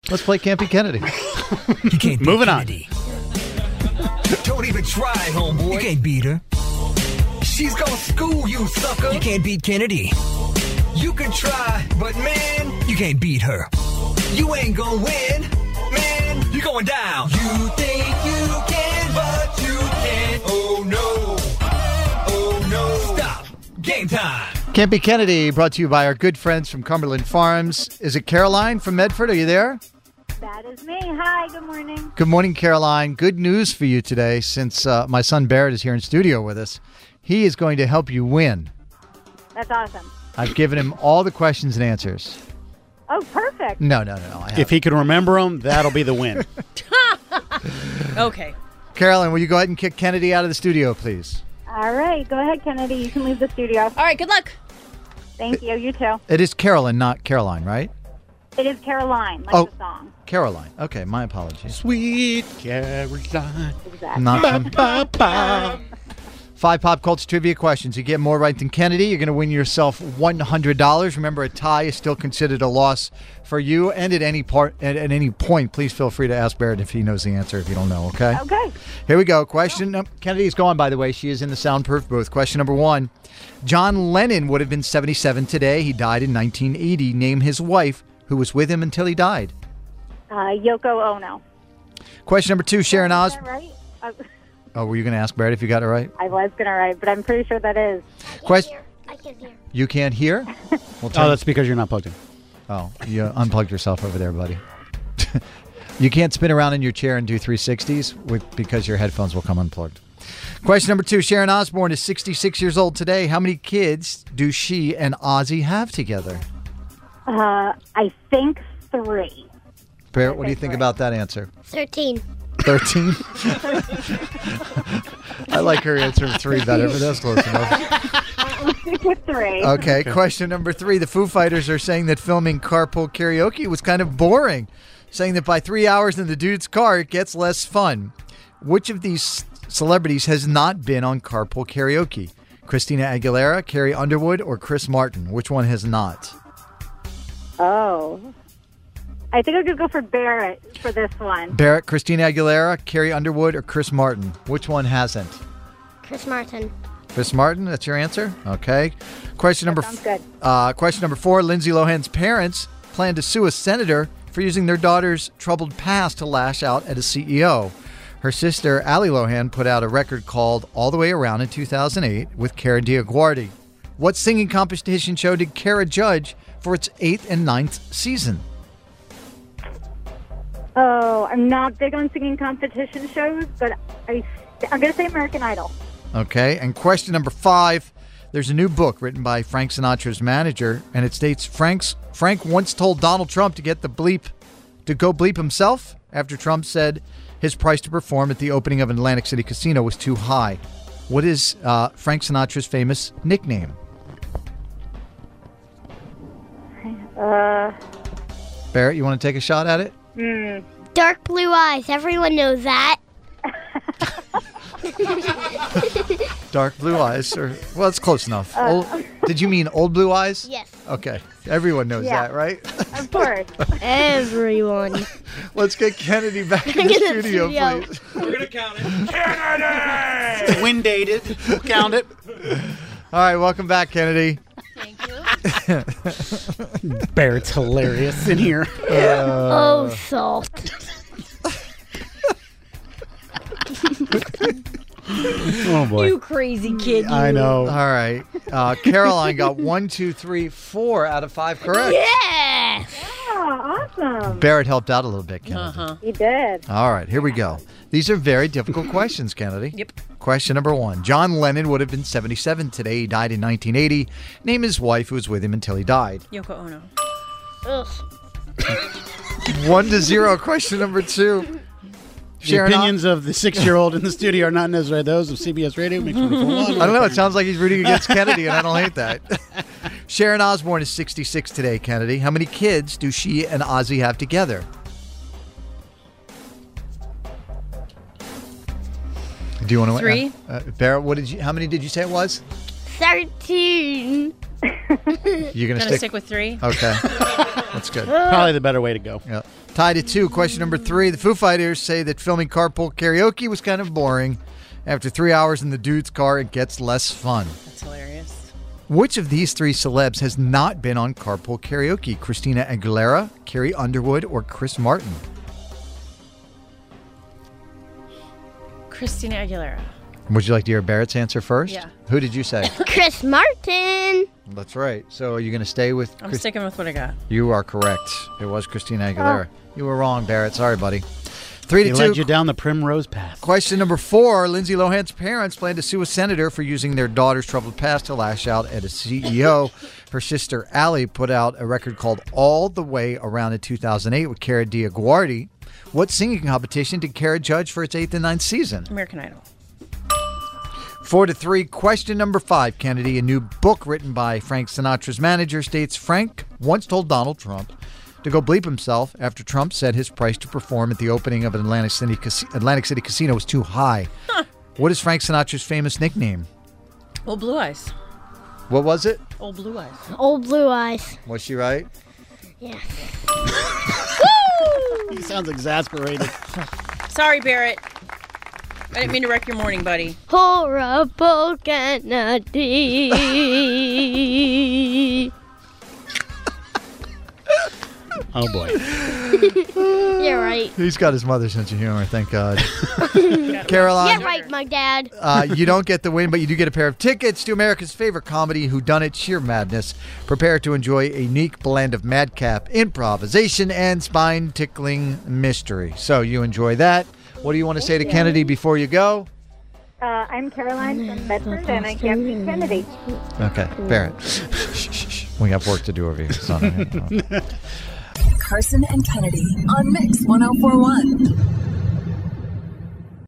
Let's play Can't Be Kennedy. You can't beat Moving Kennedy. Don't even try, homeboy. You can't beat her. She's gonna school you, sucker. You can't beat Kennedy. You can try, but man, You can't beat her. you ain't gonna win. Man, you're going down. You think you can, but you can't. Oh no. Oh no. Stop. Game time. Can't Be Kennedy, brought to you by our good friends from Cumberland Farms. Is it Caroline from Medford? Are you there? That is me. Hi, good morning. Good morning, Caroline. Good news for you today since my son Barrett is here in studio with us. He is going to help you win. That's awesome. I've given him all the questions and answers. Oh, perfect. No. I haven't. If he can remember them, that'll be the win. Okay. Caroline, will you go ahead and kick Kennedy out of the studio, please? All right, go ahead, Kennedy. You can leave the studio. All right, good luck. Thank you. You too. It is Carolyn, not Caroline, right? It is Caroline, like Oh. the song. Caroline. Okay, my apologies. Sweet Caroline. Exactly. Not from Ba-ba. 5 pop culture trivia questions. You get more right than Kennedy, you're going to win yourself $100. Remember, a tie is still considered a loss for you. And at any point, please feel free to ask Barrett if he knows the answer if you don't know, okay? Okay. Here we go. Kennedy's gone, by the way. She is in the soundproof booth. Question number 1. John Lennon would have been 77 today. He died in 1980. Name his wife, who was with him until he died. Yoko Ono. Question number 2. Sharon Is Osbourne. that right? Oh, were you going to ask Barrett if you got it right? I was going to write, but I'm pretty sure that is. Question. I can hear. You can't hear? Well, Oh, that's because you're not plugged in. Oh, you unplugged yourself over there, buddy. You can't spin around in your chair and do 360s because your headphones will come unplugged. Question number 2. Sharon Osbourne is 66 years old today. How many kids do she and Ozzy have together? I think 3. Barrett, what do you think about that answer? 13. 13? I like her answer of 3 better, but that's close enough. Stick with 3. Okay, question number 3. The Foo Fighters are saying that filming Carpool Karaoke was kind of boring, saying that by 3 hours in the dude's car, it gets less fun. Which of these celebrities has not been on Carpool Karaoke? Christina Aguilera, Carrie Underwood, or Chris Martin? Which one has not? Oh. I think I could go for Barrett for this one. Barrett, Christina Aguilera, Carrie Underwood, or Chris Martin? Which one hasn't? Chris Martin. Chris Martin, that's your answer? Okay. Question number Sounds good. Question number 4. Lindsay Lohan's parents plan to sue a senator for using their daughter's troubled past to lash out at a CEO. Her sister, Ali Lohan, put out a record called All the Way Around in 2008 with Cara DioGuardi. What singing competition show did Cara judge for its 8th and 9th season? Oh, I'm not big on singing competition shows, but I'm going to say American Idol. Okay, and question number 5. There's a new book written by Frank Sinatra's manager, and it states Frank once told Donald Trump to go bleep himself after Trump said his price to perform at the opening of an Atlantic City casino was too high. What is Frank Sinatra's famous nickname? Barrett, you want to take a shot at it? Dark blue eyes. Everyone knows that. Dark blue eyes, well, it's close enough. Did you mean old blue eyes? Yes. Okay, everyone knows Yeah. that, right? Of course. Everyone. Let's get Kennedy back in the studio, studio. please. We're going to count it. Kennedy! Wind dated. We'll count it. All right, welcome back, Kennedy. Thank you. Barrett's hilarious in here. Oh, salt. Oh, boy. You crazy kid. You. I know. All right, Caroline got 1, 2, 3, 4 out of 5 correct. Yeah. Oh, awesome. Barrett helped out a little bit, Kennedy. Uh-huh. You did. All right, here we go. These are very difficult questions, Kennedy. Yep. Question number 1. John Lennon would have been 77 today. He died in 1980. Name his wife who was with him until he died. Yoko Ono. Ugh. 1-0. Question number 2. The opinions of the 6-year-old in the studio are not necessarily those of CBS Radio. Make sure to go on. I don't know. It sounds like he's rooting against Kennedy, and I don't hate that. Sharon Osbourne is 66 today, Kennedy. How many kids do she and Ozzy have together? Do you want to? 3. Barrett, how many did you say it was? 13. You're going Gonna to stick with 3. Okay. That's good. Probably the better way to go. Yeah. Tied at 2. Question number 3. The Foo Fighters say that filming Carpool Karaoke was kind of boring. After 3 hours in the dude's car, it gets less fun. That's hilarious. Which of these 3 celebs has not been on Carpool Karaoke? Christina Aguilera, Carrie Underwood, or Chris Martin? Christina Aguilera. Would you like to hear Barrett's answer first? Yeah. Who did you say? Chris Martin. That's right. So are you going to stay with I'm sticking with what I got. You are correct. It was Christina Aguilera. You were wrong, Barrett. Sorry, buddy. 3 He to led 2. you down the primrose path. Question number 4. Lindsay Lohan's parents plan to sue a senator for using their daughter's troubled past to lash out at a CEO. Her sister, Allie, put out a record called All the Way Around in 2008 with Cara DiAguardi. What singing competition did Cara judge for its 8th and 9th season? American Idol. 4 to 3. Question number 5, Kennedy. A new book written by Frank Sinatra's manager states Frank once told Donald Trump to go bleep himself after Trump said his price to perform at the opening of an Atlantic City casino was too high. What is Frank Sinatra's famous nickname? Old Blue Eyes. What was it? Old Blue Eyes. Old Blue Eyes. Was she right? Yeah. He sounds exasperated. Sorry, Barrett. I didn't mean to wreck your morning, buddy. Horrible Kennedy. Oh, boy. You're right. He's got his mother's sense of humor, thank God. Caroline, You're right, my dad. you don't get the win, but you do get a pair of tickets to America's favorite comedy, Whodunit Sheer Madness. Prepare to enjoy a unique blend of madcap improvisation and spine-tickling mystery. So you enjoy that. What do you want to say to Kennedy before you go? I'm Caroline from Bedford, and I can't beat Kennedy. Okay, Barrett. Shh. We have work to do over here, son. Carson and Kennedy on Mix 1041.